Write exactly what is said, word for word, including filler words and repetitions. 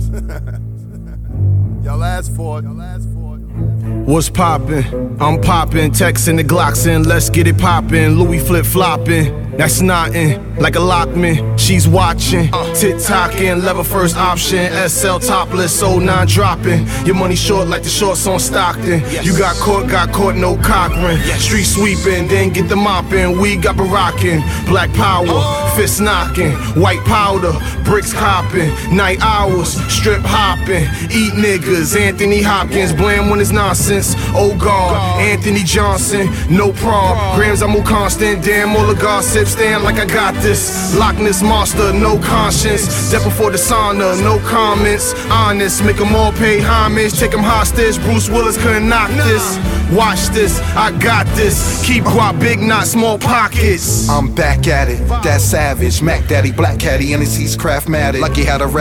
Y'all asked for it. Y'all asked for it. What's poppin'? I'm poppin', texting the Glocks in, let's get it poppin'. Louis flip-floppin', that's nothing, like a lockman. She's watching, tick-tockin', level first option. S L topless, oh nine dropping. Your money short like the shorts on Stockton. You got caught, got caught, no cockring. Street sweeping, then get the mopping. We got barockin', black power, fist knocking, white powder, bricks copping, night hours, strip hopping, eat niggas. Anthony Hopkins, blam when it's nonsense. Oh God, Anthony Johnson, no prom. Grams, I'm more constant. Damn, all the gossip, stand like I got this. Loch Ness monster, no conscience. Death before the sauna, no comments. Honest, make them all pay homage. Take them hostage. Bruce Willis couldn't knock this. Watch this, I got this. Keep guap, big knot, small pockets. I'm back at it, that savage. Mac Daddy, Black Caddy, N S C's Craftmatic. Like he had a rap.